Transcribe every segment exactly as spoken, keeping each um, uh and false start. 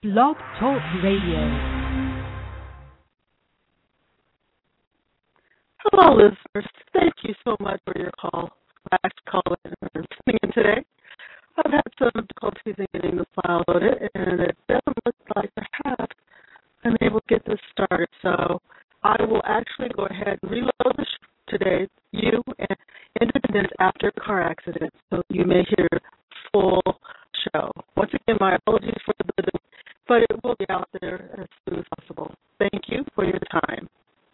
Blog Talk Radio. Hello, listeners. Thank you so much for your call, back to call in and listening in today. I've had some difficulties in getting the file loaded, and it doesn't look like I have been able to get this started. So I will actually go ahead and reload the show today, you and Independence after a car accident, so you may hear the full show. Once again, my apologies for the delay, but it will be out there as soon as possible. Thank you for your time.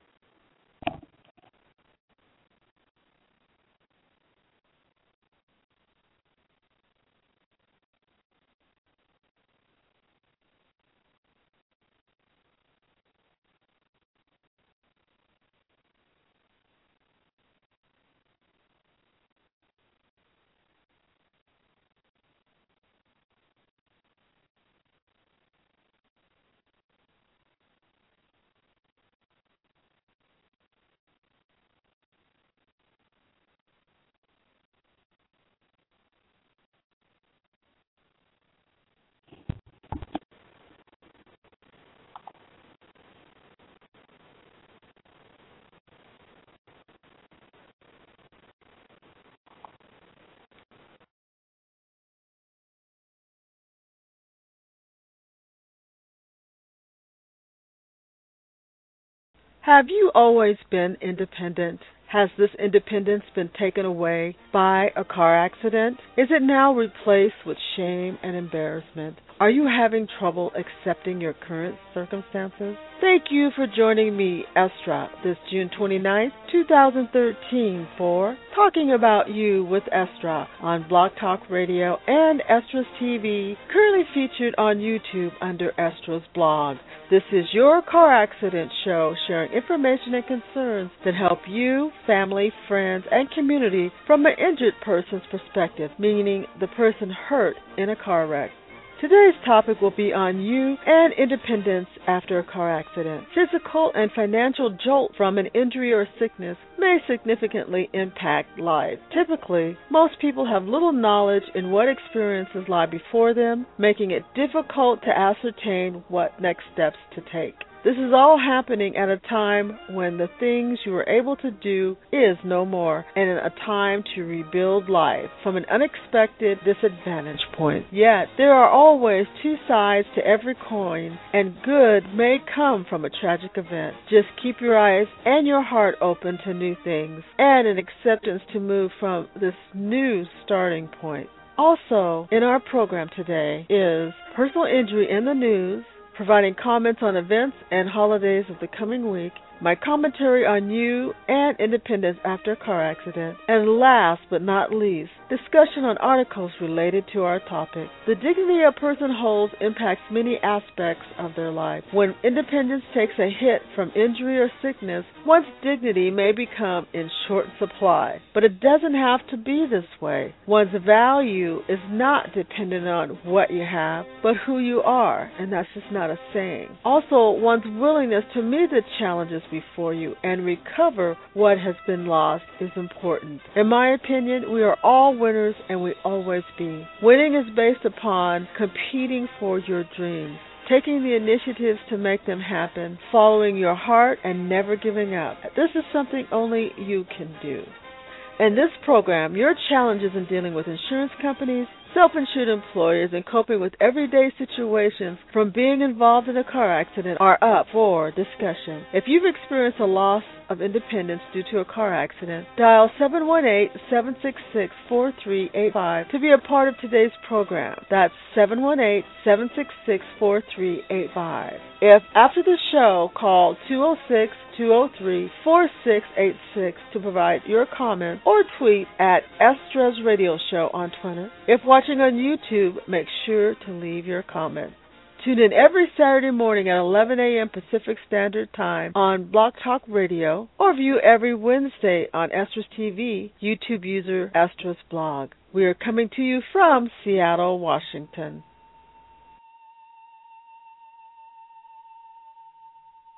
Have you always been independent? Has this independence been taken away by a car accident? Is it now replaced with shame and embarrassment? Are you having trouble accepting your current circumstances? Thank you for joining me, Estra, this June twenty-ninth, twenty thirteen for Talking About You with Estra on Blog Talk Radio and Estra's T V, currently featured on YouTube under Estra's blog. This is your car accident show sharing information and concerns that help you, family, friends, and community from an injured person's perspective, meaning the person hurt in a car wreck. Today's topic will be on you and independence after a car accident. Physical and financial jolt from an injury or sickness may significantly impact life. Typically, most people have little knowledge in what experiences lie before them, making it difficult to ascertain what next steps to take. This is all happening at a time when the things you were able to do is no more, and in a time to rebuild life from an unexpected disadvantage point. Yet, there are always two sides to every coin, and good may come from a tragic event. Just keep your eyes and your heart open to new things, and an acceptance to move from this new starting point. Also, in our program today is personal injury in the news, providing comments on events and holidays of the coming week, my commentary on you and independence after a car accident, and last but not least, discussion on articles related to our topic. The dignity a person holds impacts many aspects of their life. When independence takes a hit from injury or sickness, one's dignity may become in short supply. But it doesn't have to be this way. One's value is not dependent on what you have, but who you are, and that's just not a saying. Also, one's willingness to meet the challenges before you and recover what has been lost is important. In my opinion, we are all winners and we always be. Winning is based upon competing for your dreams, taking the initiatives to make them happen, following your heart, and never giving up. This is something only you can do. In this program, your challenges in dealing with insurance companies, self-insured employers, and coping with everyday situations from being involved in a car accident are up for discussion. If you've experienced a loss of independence due to a car accident, dial seven one eight, seven six six, four three eight five to be a part of today's program. That's seven one eight, seven six six, four three eight five. If after the show, call two oh six, two oh three, four six eight six to provide your comment, or tweet at Estra's Radio Show on Twitter. If watching on YouTube, make sure to leave your comment. Tune in every Saturday morning at eleven a.m. Pacific Standard Time on Blog Talk Radio, or view every Wednesday on Estra's T V, YouTube user Estra's blog. We are coming to you from Seattle, Washington.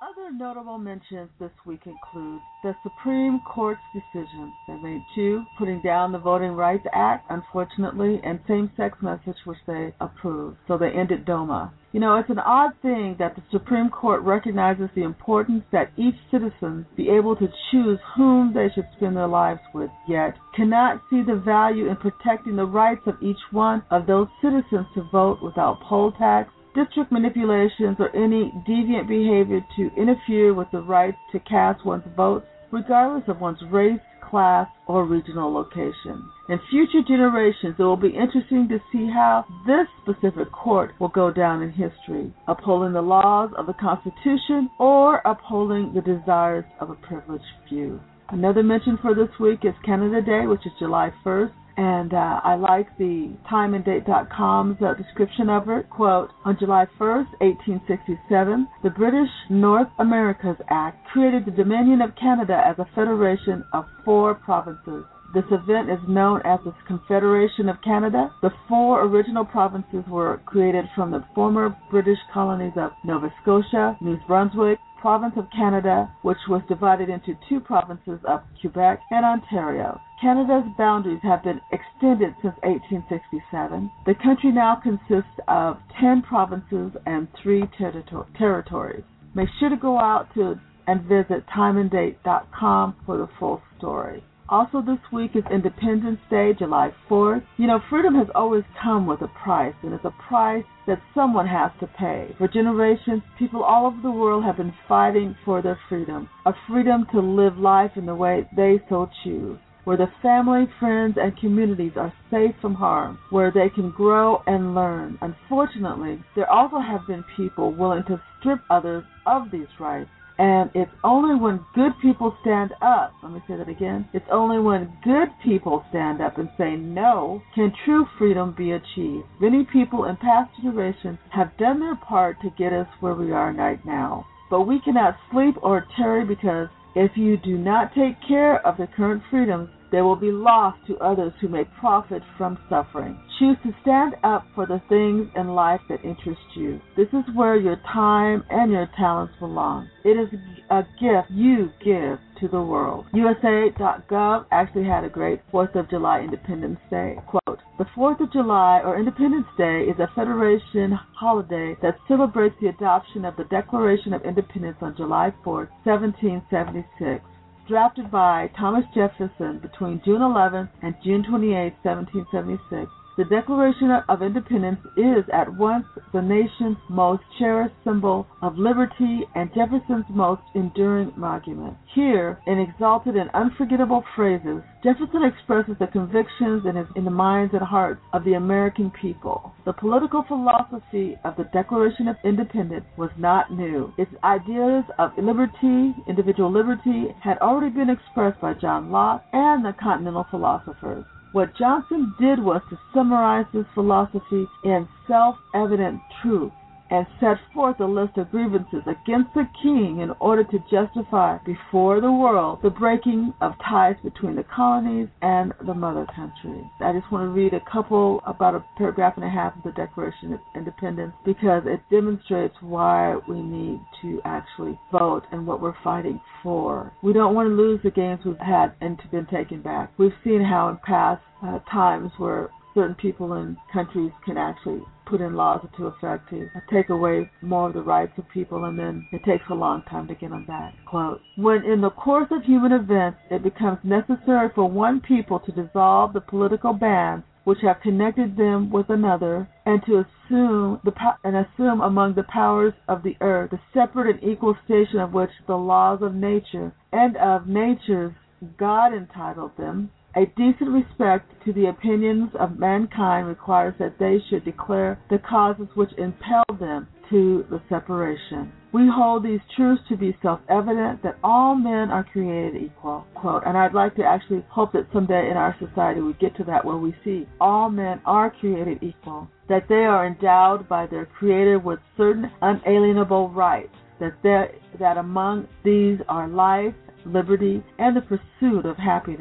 Other notable mentions this week include the Supreme Court's decisions. They made two, putting down the Voting Rights Act, unfortunately, and same-sex marriage, which they approved. So they ended DOMA. You know, it's an odd thing that the Supreme Court recognizes the importance that each citizen be able to choose whom they should spend their lives with, yet cannot see the value in protecting the rights of each one of those citizens to vote without poll tax, district manipulations, or any deviant behavior to interfere with the right to cast one's votes, regardless of one's race, class, or regional location. In future generations, it will be interesting to see how this specific court will go down in history, upholding the laws of the Constitution or upholding the desires of a privileged few. Another mention for this week is Canada Day, which is July first. And uh, I like the time and date dot com's uh, description of it. Quote, on July first, eighteen sixty-seven, the British North Americas Act created the Dominion of Canada as a federation of four provinces. This event is known as the Confederation of Canada. The four original provinces were created from the former British colonies of Nova Scotia, New Brunswick, Province of Canada, which was divided into two provinces of Quebec and Ontario. Canada's boundaries have been extended since eighteen sixty-seven. The country now consists of ten provinces and three territo- territories. Make sure to go out to and visit time and date dot com for the full story. Also this week is Independence Day, July fourth. You know, freedom has always come with a price, and it's a price that someone has to pay. For generations, people all over the world have been fighting for their freedom, a freedom to live life in the way they so choose, where the family, friends, and communities are safe from harm, where they can grow and learn. Unfortunately, there also have been people willing to strip others of these rights. And it's only when good people stand up, let me say that again, it's only when good people stand up and say no can true freedom be achieved. Many people in past generations have done their part to get us where we are right now. But we cannot sleep or tarry, because if you do not take care of the current freedoms, they will be lost to others who may profit from suffering. Choose to stand up for the things in life that interest you. This is where your time and your talents belong. It is a gift you give to the world. U S A dot gov actually had a great fourth of July Independence Day. Quote, the fourth of July, or Independence Day, is a Federation holiday that celebrates the adoption of the Declaration of Independence on July fourth, seventeen seventy-six. Drafted by Thomas Jefferson between June eleventh and June twenty-eighth, seventeen seventy-six, the Declaration of Independence is at once the nation's most cherished symbol of liberty and Jefferson's most enduring monument. Here, in exalted and unforgettable phrases, Jefferson expresses the convictions in, his, in the minds and hearts of the American people. The political philosophy of the Declaration of Independence was not new. Its ideas of liberty, individual liberty, had already been expressed by John Locke and the Continental philosophers. What Johnson did was to summarize this philosophy in self-evident truth and set forth a list of grievances against the king in order to justify before the world the breaking of ties between the colonies and the mother country. I just want to read a couple, about a paragraph and a half of the Declaration of Independence, because it demonstrates why we need to actually vote and what we're fighting for. We don't want to lose the gains we've had and to been taken back. We've seen how in past uh, times where certain people in countries can actually put in laws into effect to take away more of the rights of people, and then it takes a long time to get them back. Quote, when in the course of human events it becomes necessary for one people to dissolve the political bands which have connected them with another, and to assume the po- and assume among the powers of the earth the separate and equal station of which the laws of nature and of natures God entitled them, a decent respect to the opinions of mankind requires that they should declare the causes which impel them to the separation. We hold these truths to be self-evident, that all men are created equal. Quote, and I'd like to actually hope that someday in our society we get to that where we see all men are created equal, that they are endowed by their Creator with certain unalienable rights, that there, that among these are life, liberty, and the pursuit of happiness.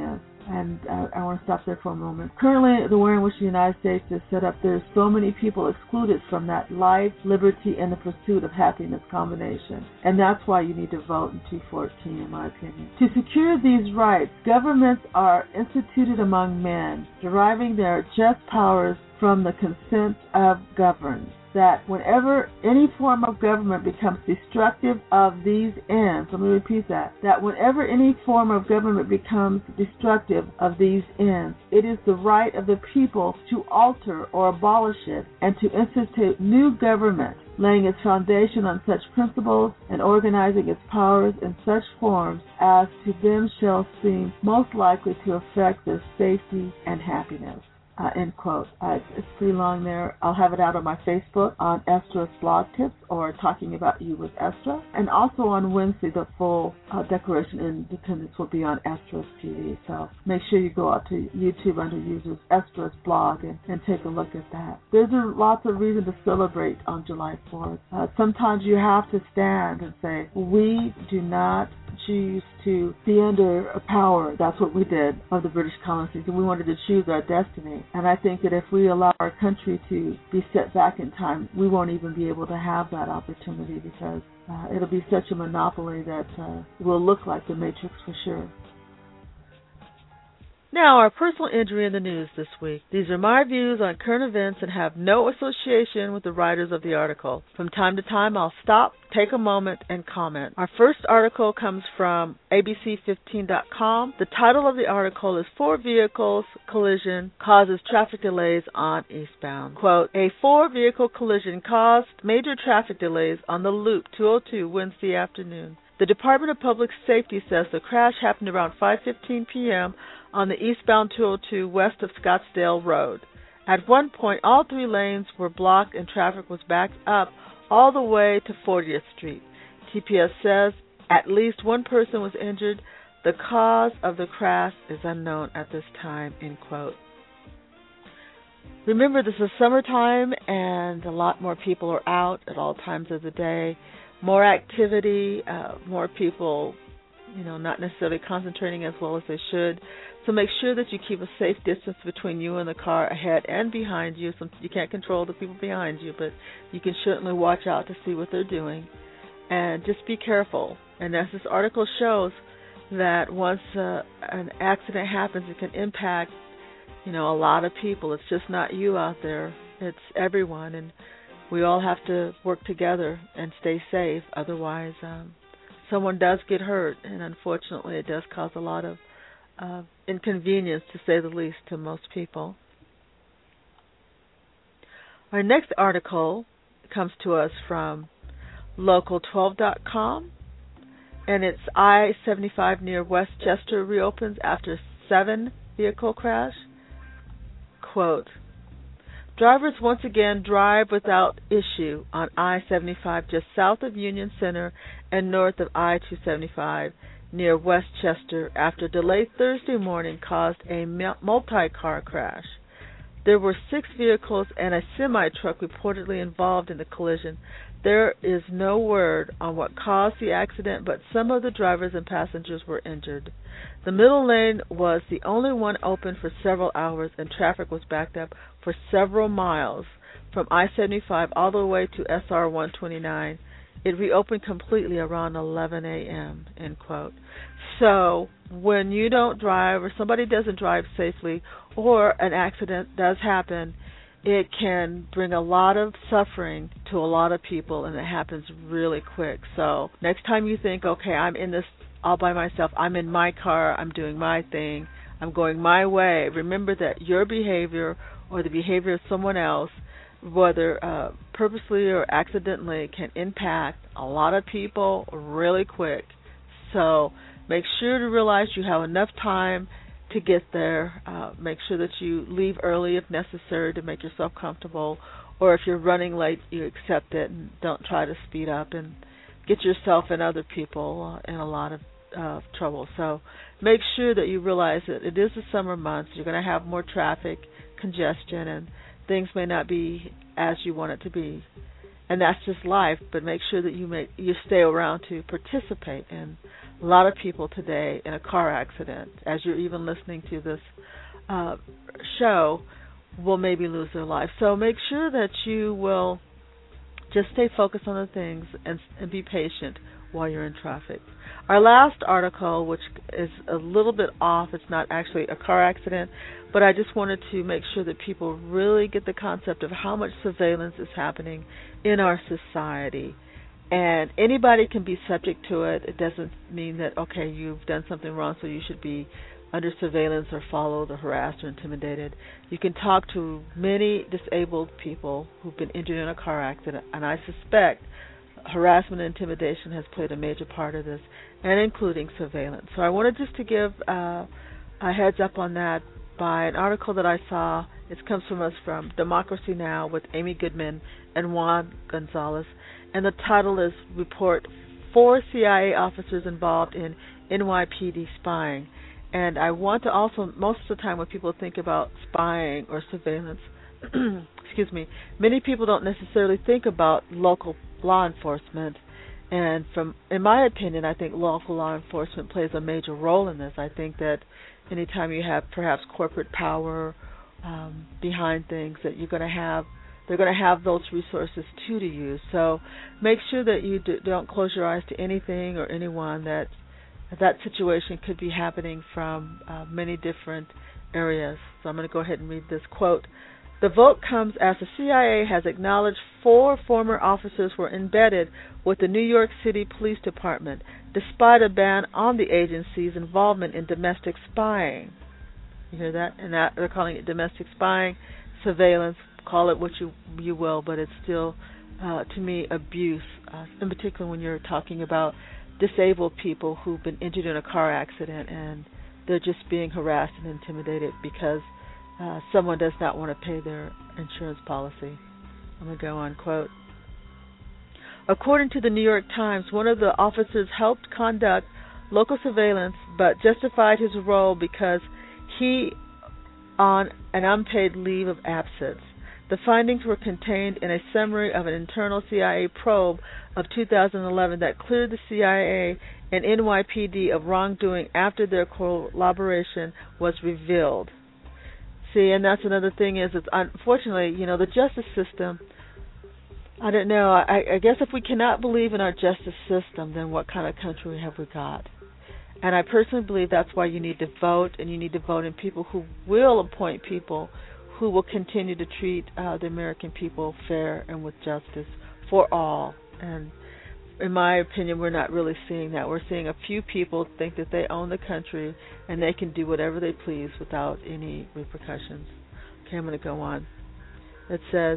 And uh, I want to stop there for a moment. Currently, the way in which the United States is set up, there's so many people excluded from that life, liberty, and the pursuit of happiness combination. And that's why you need to vote in two fourteen, in my opinion. To secure these rights, governments are instituted among men, deriving their just powers from the consent of governed. That whenever any form of government becomes destructive of these ends, let me repeat that, that whenever any form of government becomes destructive of these ends, it is the right of the people to alter or abolish it and to institute new government, laying its foundation on such principles and organizing its powers in such forms as to them shall seem most likely to affect their safety and happiness. Uh, end quote. Uh, it's, it's pretty long there. I'll have it out on my Facebook on Estra's Blog Tips or Talking About You with Estra. And also on Wednesday, the full uh, Declaration of Independence will be on Estra's T V. So make sure you go out to YouTube under users Estra's Blog and, and take a look at that. There's a, lots of reason to celebrate on July fourth. Uh, sometimes you have to stand and say, we do not choose to be under a power. That's what we did of the British colonies, and we wanted to choose our destiny. And I think that if we allow our country to be set back in time, we won't even be able to have that opportunity because uh, it'll be such a monopoly that uh, will look like the Matrix for sure. Now, our personal injury in the news this week. These are my views on current events and have no association with the writers of the article. From time to time, I'll stop, take a moment, and comment. Our first article comes from A B C fifteen dot com. The title of the article is Four Vehicles Collision Causes Traffic Delays on Eastbound. Quote, a four-vehicle collision caused major traffic delays on the Loop two oh two Wednesday afternoon. The Department of Public Safety says the crash happened around five fifteen p.m. on the eastbound two oh two west of Scottsdale Road. At one point, all three lanes were blocked and traffic was backed up all the way to fortieth Street. T P S says at least one person was injured. The cause of the crash is unknown at this time, end quote. Remember, this is summertime and a lot more people are out at all times of the day. More activity, uh, more people, you know, not necessarily concentrating as well as they should. So make sure that you keep a safe distance between you and the car ahead and behind you. Some, you can't control the people behind you, but you can certainly watch out to see what they're doing. And just be careful. And as this article shows, that once uh, an accident happens, it can impact, you know, a lot of people. It's just not you out there. It's everyone. And we all have to work together and stay safe. Otherwise, um, someone does get hurt, and unfortunately it does cause a lot of uh, inconvenience, to say the least, to most people. Our next article comes to us from local twelve dot com, and it's I seventy-five near Westchester reopens after seven-vehicle crash. Quote, drivers once again drive without issue on I seventy-five just south of Union Center and north of I two seventy-five near Westchester after delayed Thursday morning caused a multi-car crash. There were six vehicles and a semi-truck reportedly involved in the collision. There is no word on what caused the accident, but some of the drivers and passengers were injured. The middle lane was the only one open for several hours, and traffic was backed up for several miles from I seventy-five all the way to S R one twenty-nine. It reopened completely around eleven a.m., end quote. So when you don't drive or somebody doesn't drive safely or an accident does happen, it can bring a lot of suffering to a lot of people, and it happens really quick. So next time you think, okay, I'm in this all by myself, I'm in my car, I'm doing my thing, I'm going my way, remember that your behavior or the behavior of someone else, whether uh, purposely or accidentally, can impact a lot of people really quick. So make sure to realize you have enough time to get there. Uh, make sure that you leave early if necessary to make yourself comfortable, or if you're running late, you accept it and don't try to speed up and get yourself and other people uh, in a lot of uh, trouble. So make sure that you realize that it is the summer months. You're going to have more traffic, congestion, and things may not be as you want it to be. And that's just life, but make sure that you make you stay around to participate in A lot of people today in a car accident, as you're even listening to this uh, show, will maybe lose their life. So make sure that you will just stay focused on the things and, and be patient while you're in traffic. Our last article, which is a little bit off, it's not actually a car accident, but I just wanted to make sure that people really get the concept of how much surveillance is happening in our society. And anybody can be subject to it. It doesn't mean that, okay, you've done something wrong, so you should be under surveillance or followed or harassed or intimidated. You can talk to many disabled people who've been injured in a car accident, and I suspect harassment and intimidation has played a major part of this, and including surveillance. So I wanted just to give uh, a heads up on that by an article that I saw. It comes from us from Democracy Now! With Amy Goodman and Juan Gonzalez, and the title is Report Four C I A Officers Involved in N Y P D Spying. And I want to also, most of the time when people think about spying or surveillance, excuse me, many people don't necessarily think about local law enforcement. And from, in my opinion, I think local law enforcement plays a major role in this. I think that anytime you have perhaps corporate power um, behind things, that you're going to have, they're going to have those resources too to use. So make sure that you do, don't close your eyes to anything or anyone that that situation could be happening from uh, many different areas. So I'm going to go ahead and read this quote. The vote comes as the C I A has acknowledged four former officers were embedded with the New York City Police Department, despite a ban on the agency's involvement in domestic spying. You hear that? And that, they're calling it domestic spying, surveillance, call it what you you will, but it's still, uh, to me, abuse, uh, in particular when you're talking about disabled people who've been injured in a car accident and they're just being harassed and intimidated because uh, someone does not want to pay their insurance policy. I'm going to go on, quote. According to the New York Times, one of the officers helped conduct local surveillance but justified his role because he on an unpaid leave of absence. The findings were contained in a summary of an internal C I A probe of two thousand eleven that cleared the C I A and N Y P D of wrongdoing after their collaboration was revealed. See, and that's another thing is, it's unfortunately, you know, the justice system, I don't know, I, I guess if we cannot believe in our justice system, then what kind of country have we got? And I personally believe that's why you need to vote, and you need to vote in people who will appoint people who will continue to treat uh, the American people fair and with justice for all. And in my opinion, we're not really seeing that. We're seeing a few people think that they own the country and they can do whatever they please without any repercussions. Okay, I'm going to go on. It says,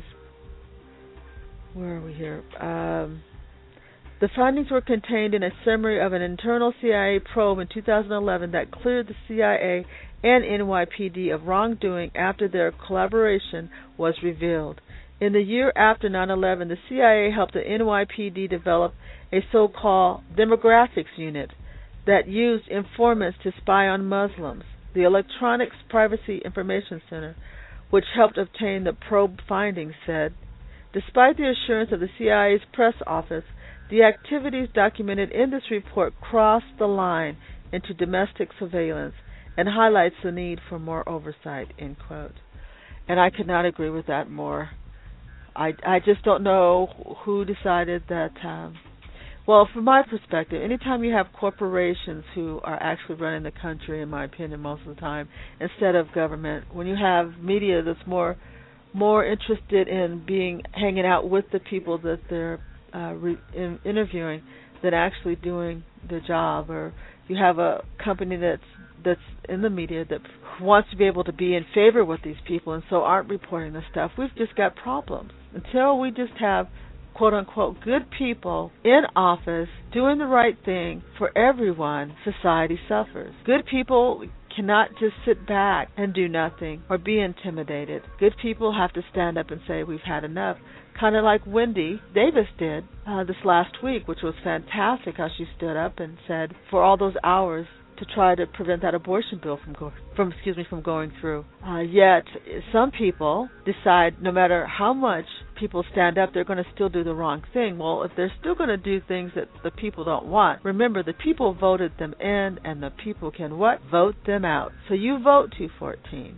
where are we here? Um, the findings were contained in a summary of an internal C I A probe in two thousand eleven that cleared the C I A and N Y P D of wrongdoing after their collaboration was revealed. In the year after nine eleven, the C I A helped the N Y P D develop a so-called demographics unit that used informants to spy on Muslims. The Electronics Privacy Information Center, which helped obtain the probe findings, said, despite the assurance of the C I A's press office, the activities documented in this report cross the line into domestic surveillance and highlights the need for more oversight, end quote. And I could not agree with that more. I, I just don't know who decided that. Um, well, from my perspective, anytime you have corporations who are actually running the country, in my opinion, most of the time, instead of government, when you have media that's more more interested in being hanging out with the people that they're uh, re- in, interviewing than actually doing their job, or you have a company that's that's in the media that wants to be able to be in favor with these people and so aren't reporting the stuff, we've just got problems. Until we just have, quote-unquote, good people in office doing the right thing for everyone, society suffers. Good people cannot just sit back and do nothing or be intimidated. Good people have to stand up and say, we've had enough. Kind of like Wendy Davis did uh, this last week, which was fantastic how she stood up and said, for all those hours to try to prevent that abortion bill from go, from excuse me from going through. Uh, yet some people decide no matter how much people stand up, they're going to still do the wrong thing. Well, if they're still going to do things that the people don't want, remember the people voted them in, and the people can what? Vote them out. So you vote two fourteen.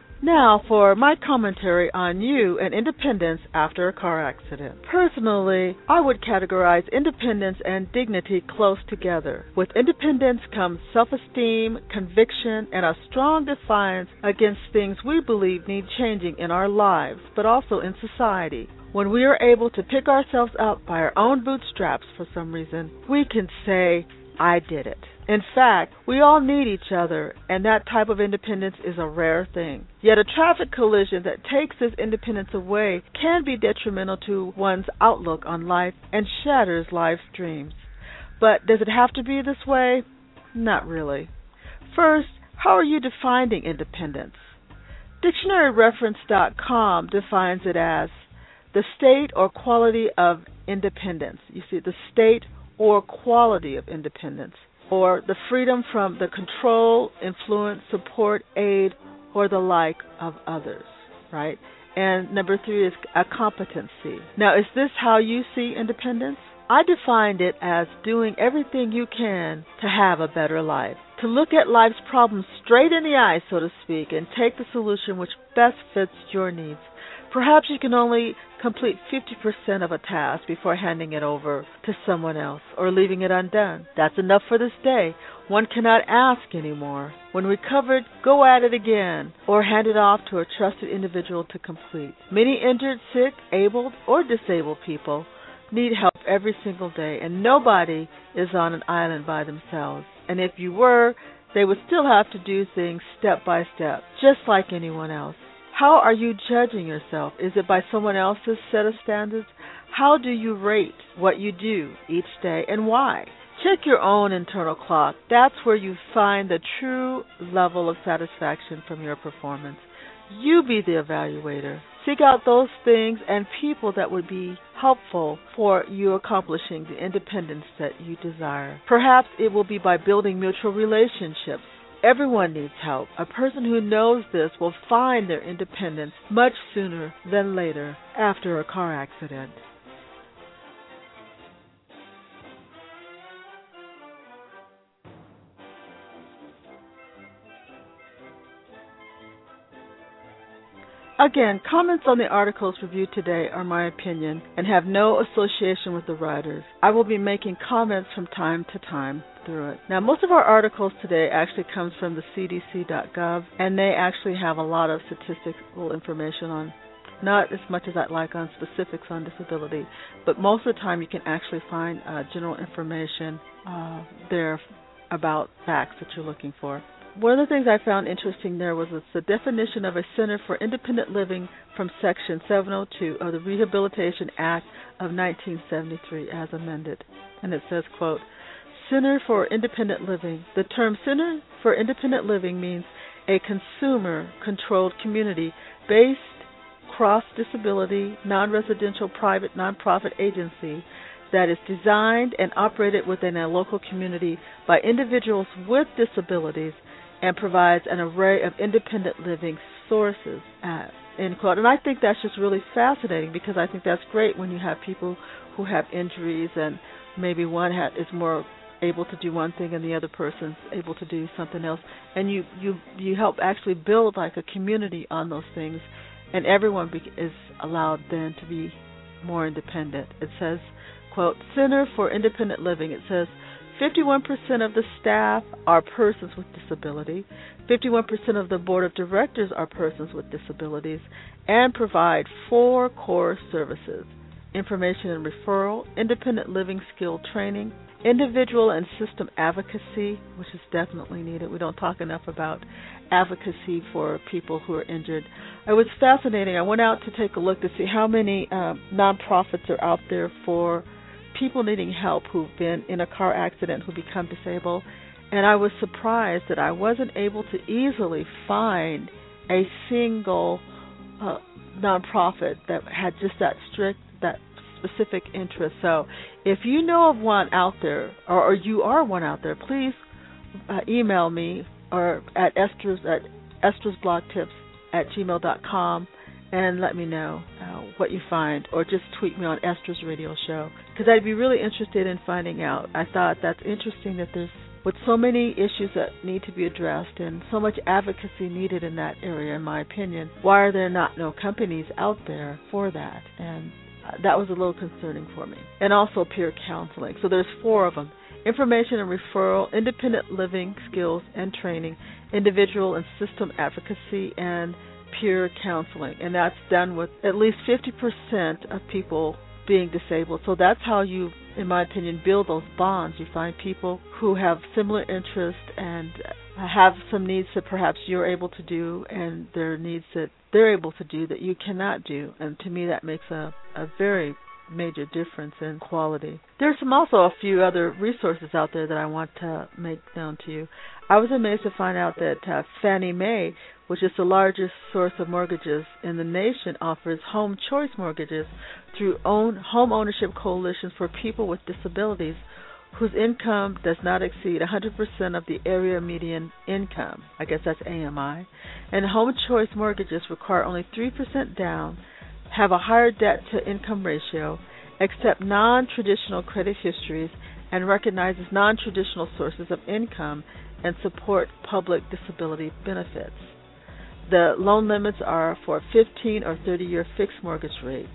Now for my commentary on you and independence after a car accident. Personally, I would categorize independence and dignity close together. With independence comes self-esteem, conviction, and a strong defiance against things we believe need changing in our lives, but also in society. When we are able to pick ourselves up by our own bootstraps for some reason, we can say, I did it. In fact, we all need each other, and that type of independence is a rare thing. Yet a traffic collision that takes this independence away can be detrimental to one's outlook on life and shatters life's dreams. But does it have to be this way? Not really. First, how are you defining independence? Dictionary Reference dot com defines it as the state or quality of independence. You see, the state or quality of independence, or the freedom from the control, influence, support, aid, or the like of others, right? And number three is a competency. Now, is this how you see independence? I defined it as doing everything you can to have a better life, to look at life's problems straight in the eye, so to speak, and take the solution which best fits your needs. Perhaps you can only complete fifty percent of a task before handing it over to someone else or leaving it undone. That's enough for this day. One cannot ask anymore. When recovered, go at it again or hand it off to a trusted individual to complete. Many injured, sick, abled, or disabled people need help every single day, and nobody is on an island by themselves. And if you were, they would still have to do things step by step, just like anyone else. How are you judging yourself? Is it by someone else's set of standards? How do you rate what you do each day, and why? Check your own internal clock. That's where you find the true level of satisfaction from your performance. You be the evaluator. Seek out those things and people that would be helpful for you accomplishing the independence that you desire. Perhaps it will be by building mutual relationships. Everyone needs help. A person who knows this will find their independence much sooner than later after a car accident. Again, comments on the articles reviewed today are my opinion and have no association with the writers. I will be making comments from time to time through it. Now, most of our articles today actually comes from the C D C dot gov, and they actually have a lot of statistical information on, not as much as I'd like on specifics on disability, but most of the time you can actually find uh, general information uh, there about facts that you're looking for. One of the things I found interesting there was the definition of a Center for Independent Living from Section seven oh two of the Rehabilitation Act of nineteen seventy-three as amended. And it says, quote, Center for Independent Living. The term Center for Independent Living means a consumer-controlled community-based cross-disability, non-residential private nonprofit agency that is designed and operated within a local community by individuals with disabilities and provides an array of independent living sources, uh, end quote. And I think that's just really fascinating because I think that's great when you have people who have injuries and maybe one ha- is more able to do one thing and the other person's able to do something else. And you, you, you help actually build like a community on those things, and everyone be- is allowed then to be more independent. It says, quote, Center for Independent Living. It says, fifty-one percent of the staff are persons with disability, fifty-one percent of the board of directors are persons with disabilities, and provide four core services: information and referral, independent living skill training, individual and system advocacy, which is definitely needed. We don't talk enough about advocacy for people who are injured. It was fascinating. I went out to take a look to see how many um, nonprofits are out there for people needing help who've been in a car accident, who become disabled, and I was surprised that I wasn't able to easily find a single uh, nonprofit that had just that strict, that specific interest. So if you know of one out there, or, or you are one out there, please uh, email me or at Esther's at Esther's Blog Tips at gmail dot com and let me know uh, what you find, or just tweet me on Esther's Radio Show, because I'd be really interested in finding out. I thought that's interesting that there's, with so many issues that need to be addressed and so much advocacy needed in that area, in my opinion, why are there not no companies out there for that? And uh, that was a little concerning for me. And also peer counseling. So there's four of them: information and referral, independent living skills and training, individual and system advocacy, and peer counseling. And that's done with at least fifty percent of people being disabled. So that's how you, in my opinion, build those bonds. You find people who have similar interests and have some needs that perhaps you're able to do, and there are needs that they're able to do that you cannot do. And to me, that makes a, a very major difference in quality. There's some also a few other resources out there that I want to make known to you. I was amazed to find out that uh, Fannie Mae, which is the largest source of mortgages in the nation, offers home choice mortgages through own home ownership coalitions for people with disabilities whose income does not exceed one hundred percent of the area median income. I guess that's A M I. And home choice mortgages require only three percent down, have a higher debt-to-income ratio, accept non-traditional credit histories, and recognizes non-traditional sources of income, and support public disability benefits. The loan limits are for fifteen or thirty-year fixed mortgage rates.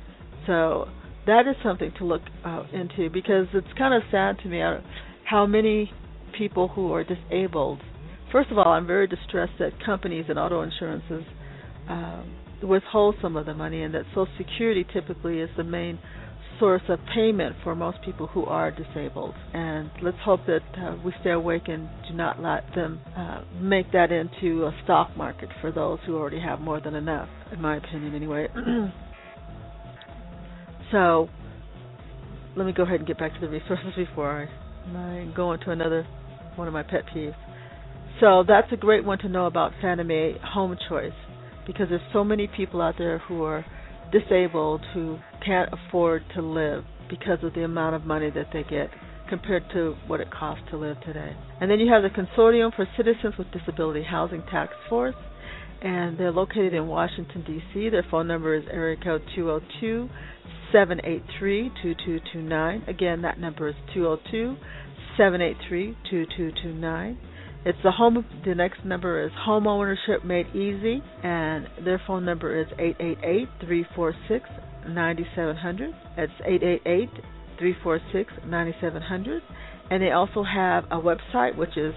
So that is something to look uh, into, because it's kind of sad to me how many people who are disabled. First of all, I'm very distressed that companies and auto insurances um, withhold some of the money, and that Social Security typically is the main source of payment for most people who are disabled. And let's hope that uh, we stay awake and do not let them uh, make that into a stock market for those who already have more than enough, in my opinion anyway. So let me go ahead and get back to the resources before I, I go into another one of my pet peeves. So that's a great one to know about Fannie Mae Home Choice, because there's so many people out there who are disabled who can't afford to live because of the amount of money that they get compared to what it costs to live today. And then you have the Consortium for Citizens with Disability Housing Task Force, and they're located in Washington, D C Their phone number is area code two oh two, seven eight three, two two two nine. Again, that number is two oh two, seven eight three, two two two nine. It's the home. The next number is Home Ownership Made Easy, and their phone number is eight eight eight, three four six, nine seven zero zero. It's eight eight eight, three four six, nine seven zero zero. And they also have a website, which is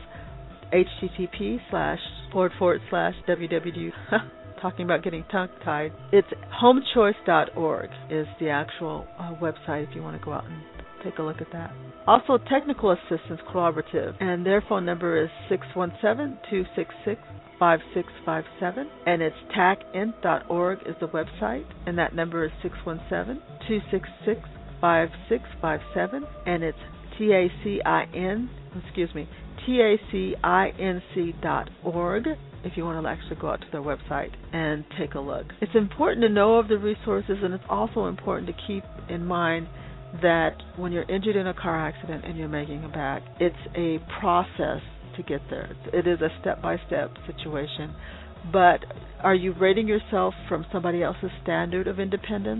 http slash forward forward slash www. Talking about getting tongue-tied. It's homechoice dot org is the actual uh, website if you want to go out and take a look at that. Also, Technical Assistance Collaborative, and their phone number is six one seven, two six six, five six five seven, and it's tac int dot org is the website, and that number is six one seven, two six six, five six five seven, and it's T A C I N, excuse me, T A C I N C dot org if you want to actually go out to their website and take a look. It's important to know of the resources, and it's also important to keep in mind that when you're injured in a car accident and you're making it back, it's a process to get there. It is a step-by-step situation. But are you rating yourself from somebody else's standard of independence?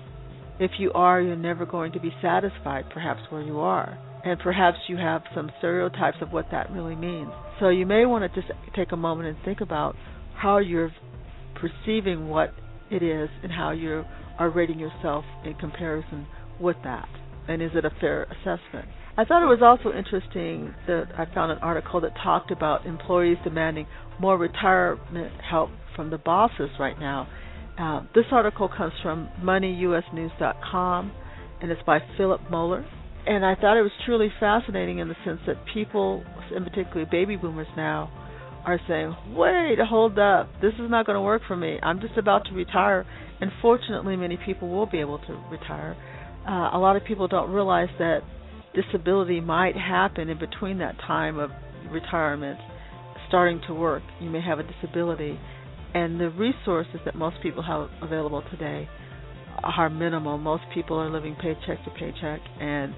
If you are, you're never going to be satisfied, perhaps, where you are. And perhaps you have some stereotypes of what that really means. So you may want to just take a moment and think about how you're perceiving what it is and how you are rating yourself in comparison with that, and is it a fair assessment? I thought it was also interesting that I found an article that talked about employees demanding more retirement help from the bosses right now. Uh, this article comes from money u s news dot com, and it's by Philip Moeller. And I thought it was truly fascinating in the sense that people, and particularly baby boomers now, are saying, wait, hold up, this is not going to work for me. I'm just about to retire. And fortunately, many people will be able to retire. Uh, a lot of people don't realize that disability might happen in between that time of retirement, starting to work. You may have a disability, and the resources that most people have available today are minimal. Most people are living paycheck to paycheck, and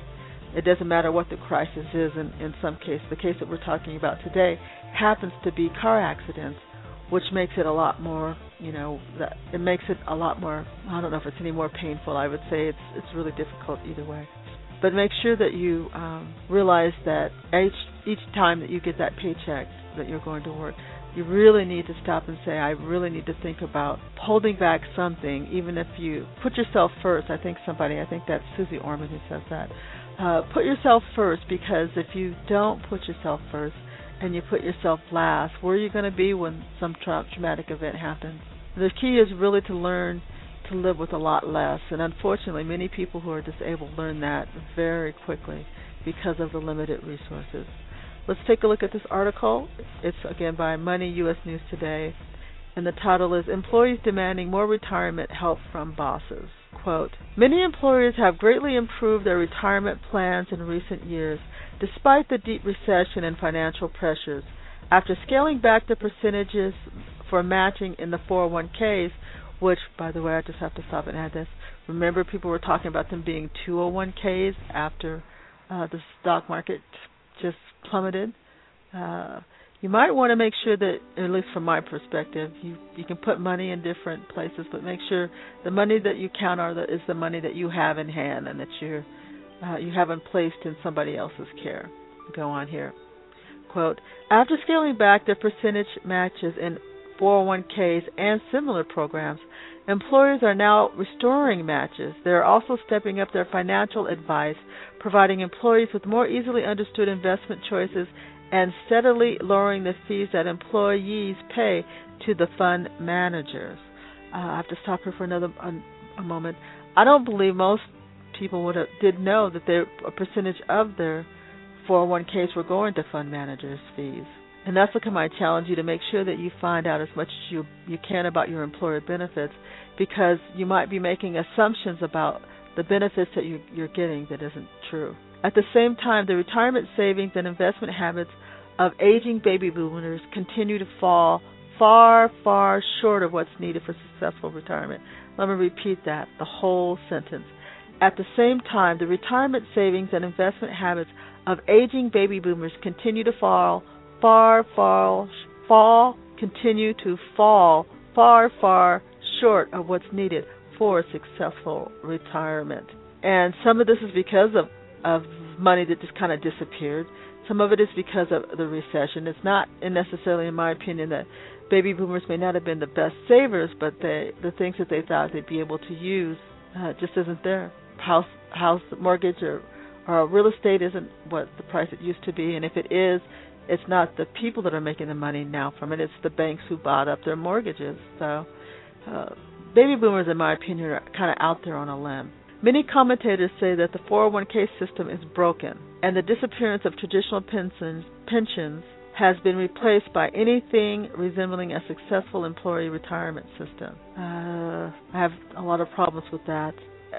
It doesn't matter what the crisis is. In, in some case, the case that we're talking about today happens to be car accidents, which makes it a lot more, you know, that it makes it a lot more, I don't know if it's any more painful. I would say it's it's really difficult either way. But make sure that you um, realize that each, each time that you get that paycheck that you're going to work, you really need to stop and say, I really need to think about holding back something, even if you put yourself first. I think somebody, I think that's Susie Orman who says that. Uh, put yourself first, because if you don't put yourself first and you put yourself last, where are you going to be when some tra- traumatic event happens? The key is really to learn to live with a lot less, and unfortunately many people who are disabled learn that very quickly because of the limited resources. Let's take a look at this article. It's, again, by Money U S News Today, and the title is Employees Demanding More Retirement Help from Bosses. Quote, many employers have greatly improved their retirement plans in recent years, despite the deep recession and financial pressures. After scaling back the percentages for matching in the four oh one k's, which, by the way, I just have to stop and add this. Remember, people were talking about them being two oh one k's after uh, the stock market just plummeted. Uh, you might want to make sure that, at least from my perspective, you, you can put money in different places, but make sure the money that you count are the, is the money that you have in hand and that you're, uh, you haven't placed in somebody else's care. Go on here. Quote, after scaling back the percentage matches in four oh one k's and similar programs, employers are now restoring matches. They are also stepping up their financial advice, providing employees with more easily understood investment choices, and steadily lowering the fees that employees pay to the fund managers. Uh, I have to stop here for another a, a moment. I don't believe most people would have, did know that they, a percentage of their four oh one k's were going to fund managers' fees. And that's what I challenge you to make sure that you find out as much as you, you can about your employer benefits, because you might be making assumptions about the benefits that you, you're getting that isn't true. At the same time, the retirement savings and investment habits of aging baby boomers continue to fall far, far short of what's needed for successful retirement. Let me repeat that, the whole sentence. At the same time, the retirement savings and investment habits of aging baby boomers continue to fall far, far, fall, continue to fall far, far short of what's needed for a successful retirement. And some of this is because of, of money that just kind of disappeared. Some of it is because of the recession. It's not necessarily, in my opinion, that baby boomers may not have been the best savers, but they, the things that they thought they'd be able to use uh, just isn't there. House, house mortgage or, or real estate isn't what the price it used to be, and if it is, it's not the people that are making the money now from it. It's the banks who bought up their mortgages. So uh, baby boomers, in my opinion, are kind of out there on a limb. Many commentators say that the four oh one k system is broken, and the disappearance of traditional pensions, pensions has been replaced by anything resembling a successful employee retirement system. Uh, I have a lot of problems with that.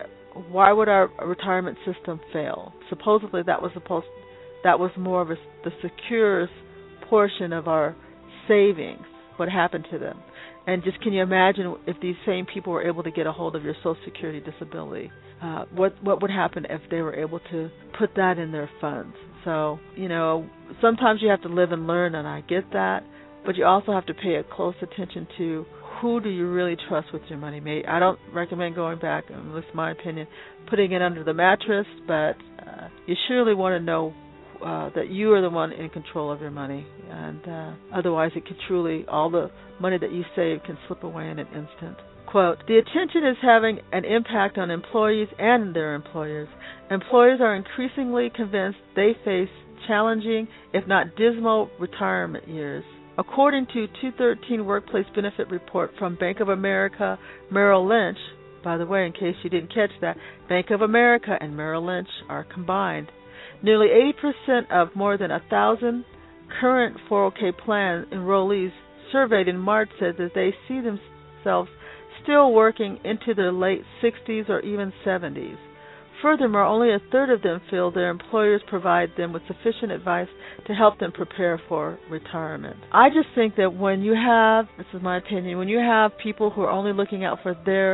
Why would our retirement system fail? Supposedly that was supposed that was more of a, the securest portion of our savings. What happened to them? And just can you imagine if these same people were able to get a hold of your Social Security disability? Uh, what what would happen if they were able to put that in their funds? So, you know, sometimes you have to live and learn, and I get that, but you also have to pay a close attention to who do you really trust with your money. Maybe, I don't recommend going back, and this is my opinion, putting it under the mattress, but uh, you surely want to know Uh, that you are the one in control of your money, and uh, otherwise it could truly, all the money that you save can slip away in an instant. Quote, the attention is having an impact on employees and their employers. Employers are increasingly convinced they face challenging, if not dismal, retirement years. According to two thirteen Workplace Benefit Report from Bank of America Merrill Lynch, by the way, in case you didn't catch that, Bank of America and Merrill Lynch are combined. Nearly eighty percent of more than one thousand current four oh k plan enrollees surveyed in March said that they see themselves still working into their late sixties or even seventies. Furthermore, only a third of them feel their employers provide them with sufficient advice to help them prepare for retirement. I just think that when you have, this is my opinion, when you have people who are only looking out for their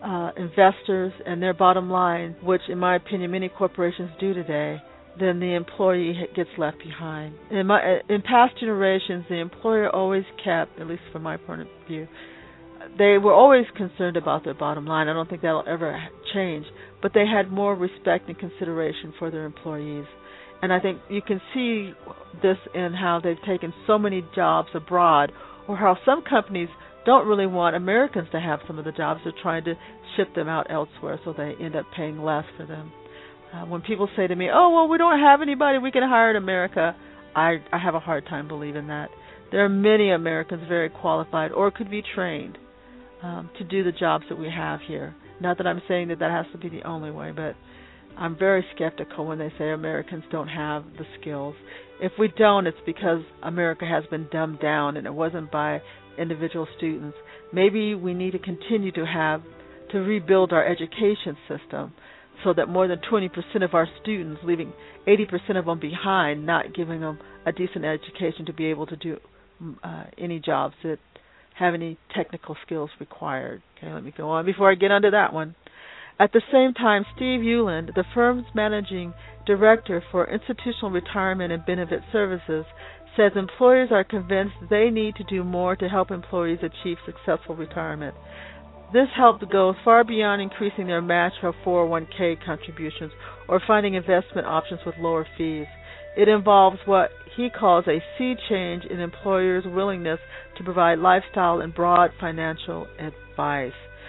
uh, investors and their bottom line, which in my opinion many corporations do today, then the employee gets left behind. In, my, in past generations, the employer always kept, at least from my point of view, they were always concerned about their bottom line. I don't think that'll ever change, but they had more respect and consideration for their employees. And I think you can see this in how they've taken so many jobs abroad, or how some companies don't really want Americans to have some of the jobs. They're trying to ship them out elsewhere, so they end up paying less for them. Uh, when people say to me, oh, well, we don't have anybody we can hire in America, I, I have a hard time believing that. There are many Americans very qualified or could be trained um, to do the jobs that we have here. Not that I'm saying that that has to be the only way, but I'm very skeptical when they say Americans don't have the skills. If we don't, it's because America has been dumbed down, and it wasn't by individual students. Maybe we need to continue to have to rebuild our education system so that more than twenty percent of our students, leaving eighty percent of them behind, not giving them a decent education to be able to do uh, any jobs that have any technical skills required. Okay, let me go on before I get onto that one. At the same time, Steve Euland, the firm's managing director for institutional retirement and benefit services, says employers are convinced they need to do more to help employees achieve successful retirement. This help goes far beyond increasing their match for four oh one k contributions or finding investment options with lower fees. It involves what he calls a sea change in employers' willingness to provide lifestyle and broad financial advice.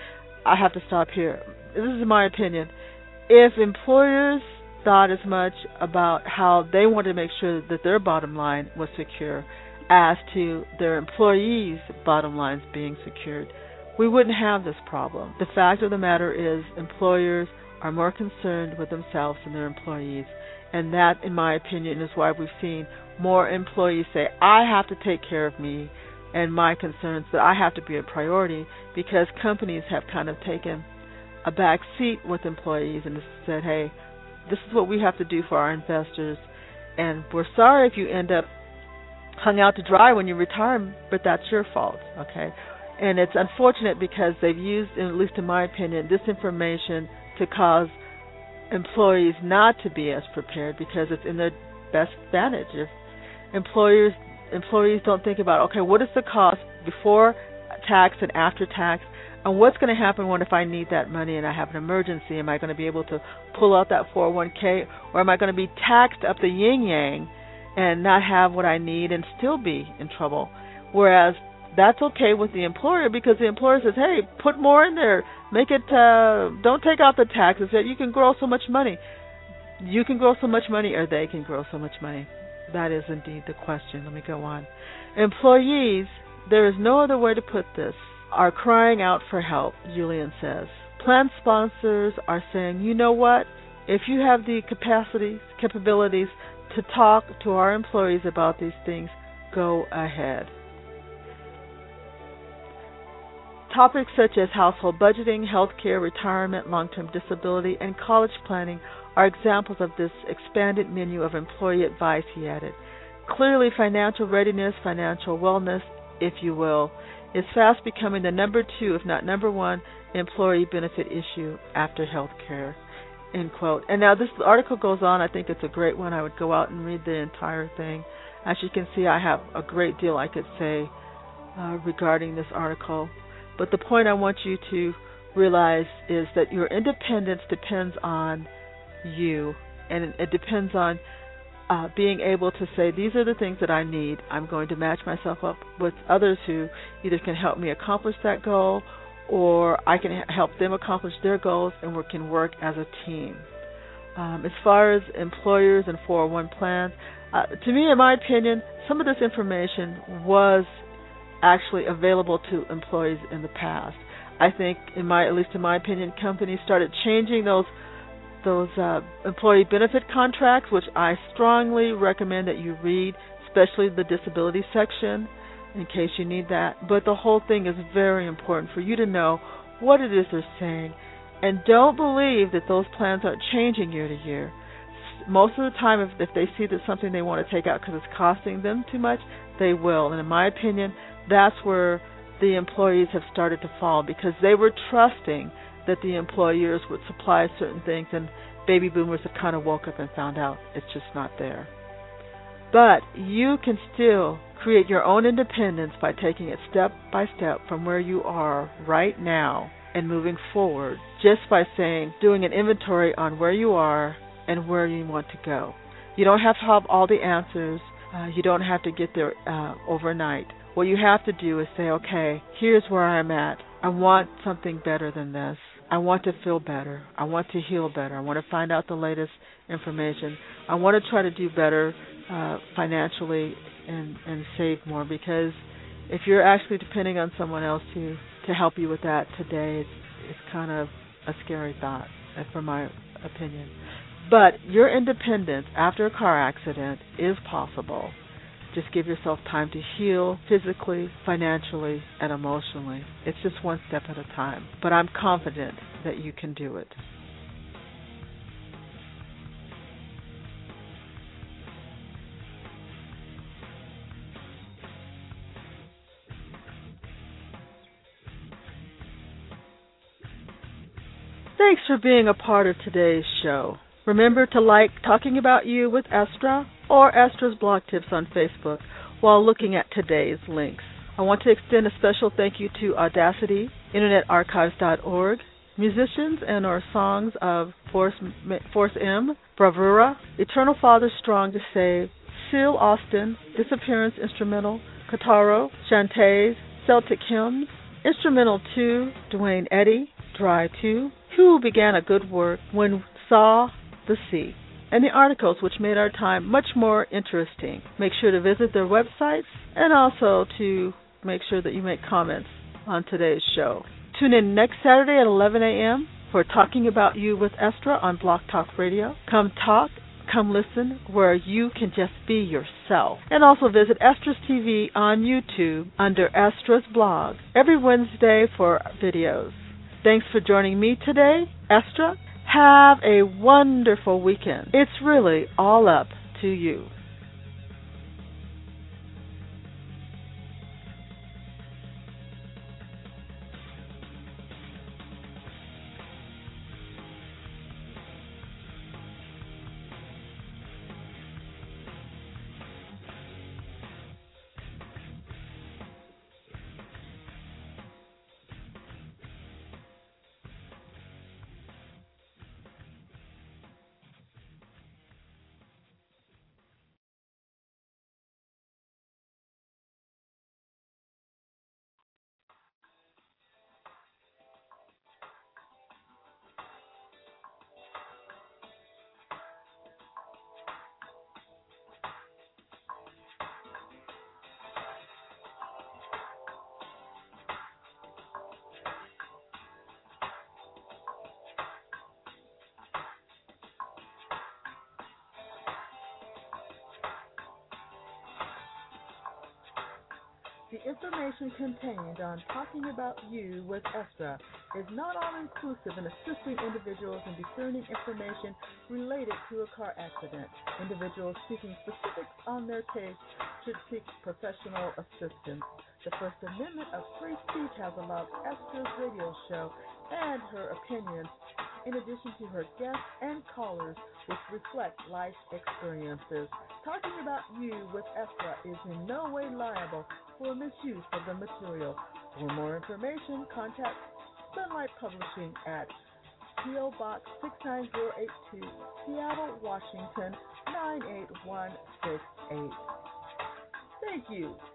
I have to stop here. This is my opinion. If employers thought as much about how they wanted to make sure that their bottom line was secure as to their employees' bottom lines being secured, we wouldn't have this problem. The fact of the matter is employers are more concerned with themselves and their employees, and that, in my opinion, is why we've seen more employees say, I have to take care of me and my concerns, that I have to be a priority, because companies have kind of taken a back seat with employees and said, hey, this is what we have to do for our investors, and we're sorry if you end up hung out to dry when you retire, but that's your fault, okay? And it's unfortunate because they've used, at least in my opinion, this information to cause employees not to be as prepared, because it's in their best advantage. If employers, employees don't think about, okay, what is the cost before tax and after tax, and what's going to happen when if I need that money and I have an emergency? Am I going to be able to pull out that four oh one k, or am I going to be taxed up the yin-yang and not have what I need and still be in trouble? Whereas that's okay with the employer, because the employer says, hey, put more in there. Make it, uh, don't take out the taxes. That you can grow so much money. You can grow so much money, or they can grow so much money. That is indeed the question. Let me go on. Employees, there is no other way to put this, are crying out for help, Julian says. Plan sponsors are saying, you know what? If you have the capacities, capabilities to talk to our employees about these things, go ahead. Topics such as household budgeting, health care, retirement, long-term disability, and college planning are examples of this expanded menu of employee advice, he added. Clearly, financial readiness, financial wellness, if you will, is fast becoming the number two, if not number one, employee benefit issue after health care, end quote. And now this article goes on. I think it's a great one. I would go out and read the entire thing. As you can see, I have a great deal I could say uh, regarding this article. But the point I want you to realize is that your independence depends on you, and it depends on uh, being able to say, these are the things that I need. I'm going to match myself up with others who either can help me accomplish that goal, or I can help them accomplish their goals, and we can work as a team. Um, as far as employers and four oh one plans, uh, to me, in my opinion, some of this information was actually available to employees in the past. I think, in my, at least in my opinion, companies started changing those those uh, employee benefit contracts, which I strongly recommend that you read, especially the disability section, in case you need that. But the whole thing is very important for you to know what it is they're saying, and don't believe that those plans aren't changing year to year. Most of the time, if, if they see that something they want to take out because it's costing them too much, they will. And in my opinion, that's where the employees have started to fall, because they were trusting that the employers would supply certain things, and baby boomers have kind of woke up and found out it's just not there. But you can still create your own independence by taking it step by step from where you are right now and moving forward, just by saying, doing an inventory on where you are and where you want to go. You don't have to have all the answers. Uh, you don't have to get there uh, overnight. What you have to do is say, okay, here's where I'm at. I want something better than this. I want to feel better. I want to heal better. I want to find out the latest information. I want to try to do better uh, financially and, and save more, because if you're actually depending on someone else to, to help you with that today, it's, it's kind of a scary thought, from my opinion. But your independence after a car accident is possible. Just give yourself time to heal physically, financially, and emotionally. It's just one step at a time. But I'm confident that you can do it. Thanks for being a part of today's show. Remember to like Talking About You with Estra or Estra's Blog Tips on Facebook while looking at today's links. I want to extend a special thank you to Audacity, Internet Archives dot org, musicians and or songs of Force, Force M, Bravura, Eternal Father Strong to Save, Seal Austin, Disappearance Instrumental, Kataro, Shantae, Celtic Hymns, Instrumental two, Dwayne Eddy, Dry two, Who Began a Good Work When Saw the Sea, and the articles which made our time much more interesting. Make sure to visit their websites and also to make sure that you make comments on today's show. Tune in next Saturday at eleven a.m. for Talking About You with Estra on Blog Talk Radio. Come talk, come listen, where you can just be yourself. And also visit Estra's T V on YouTube under Estra's Blog every Wednesday for videos. Thanks for joining me today, Estra. Have a wonderful weekend. It's really all up to you. The information contained on Talking About You with Estra is not all-inclusive in assisting individuals in discerning information related to a car accident. Individuals seeking specifics on their case should seek professional assistance. The First Amendment of free speech has allowed Estra's radio show and her opinions, in addition to her guests and callers, which reflect life experiences. Talking About You with Estra is in no way liable for misuse of the material. For more information, contact Sunlight Publishing at P O. Box six nine zero eight two, Seattle, Washington nine eight one six eight. Thank you